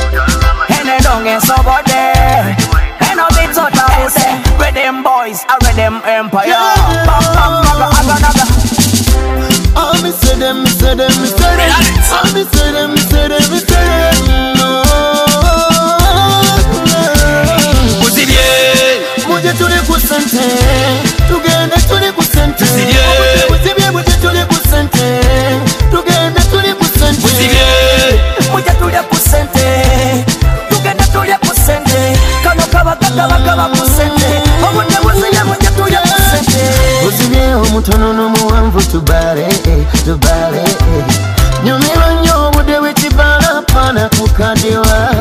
and they don't get somebody. And no bits out of say, with them boys, I read them empire. Oh, me say them, me say them, me say them. Oh, me say them, me say them, me say them. No. Muje tuli kusente, tugende tuli kusente. Muje tuli kusente, tugende tuli kusente. Muje tuli kusente, tugende tuli kusente. Kano kaba kusente. Obudde buziye muje tuli kusente. Buziye omutono n'omuwanvu tubale, tubale. Nyumira nnyo obudde bw'ekibala pana kukadiwa.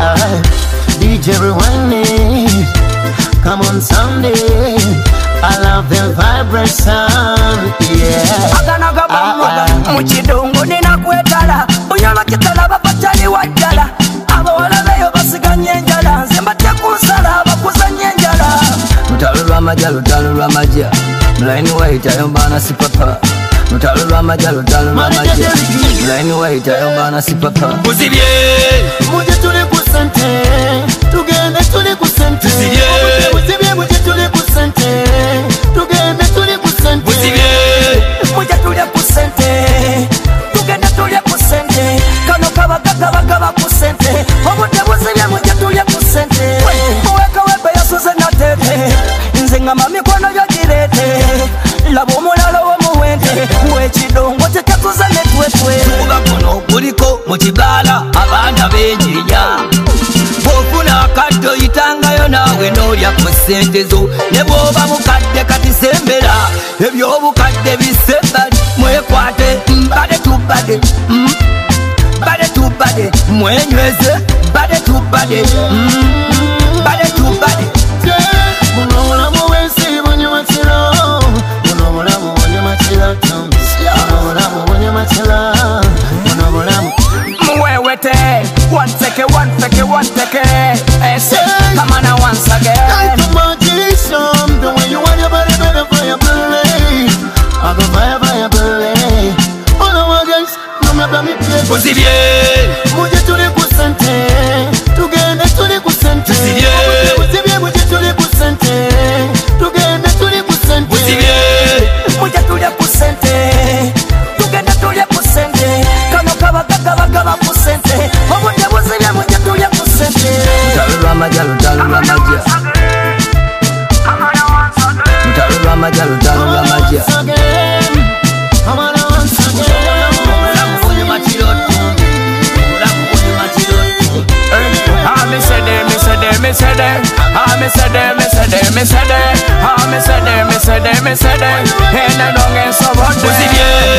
DJ Rewind. Come on Sunday, I love the vibration, yeah. Aganaga bamaga, muchidungu nina kwetala. Unyala kitala bapachali wajala. Abawala beyo basiganye njala. Nzemba tekusala bakuzanye njala. Mutalulwa maja, lutalulwa maja. Mlaini waita yombana sipapa. Mutalulwa maja, lutalulwa maja. Mlaini waita yombana sipapa. Buzibye muje tuli kusente, tugende tuli kusente. Buzibye muje tuli kusente, tugende tuli kusente. Buzibye muje tuli kusente, tugende tuli kusente. Kano kaba kusente. Obudde buzibye muje tuli kusente. Muweka webe yasuze na tete. Nze ngamba mikono yo girete. Labo mulalo womuwente. Wekidongo kyekatuza netwetwe. Kuba kuno kuliko mukibala abaana benjinya. Bwofuna akadde yitangayo naawe n'olya ku ssente zo. Ne bw'oba mukadde kati sembera eby'obukadde bisembali. Mwekwate bade tubade, bade tubade. Mwenyweze bade tubade, bade tubade. Buno obulamu bw'ensi bunyuma kiro. Buno obulamu bunyuma kiro. Buno obulamu bunyuma kiro. Buno obulamu. Muwewete, one take, one take. Come on now once again. Like a magician, the way you want your body, better fire play. I go fire play. Oh no, my guys, no me habla mi pie. Buzibye muje tuli kusente, tugende tuli kusente. Buzibye muje tuli kusente, tugende tuli kusente. Buzibye muje tuli kusente, tugende tuli kusente. Kano kaba kusente. Obudde buzibye muje tuli kusente. Mutalulwa maja, lutalulwa maja. Mutalulwa maja, lutalulwa maja. Me say them, and I don't get so much.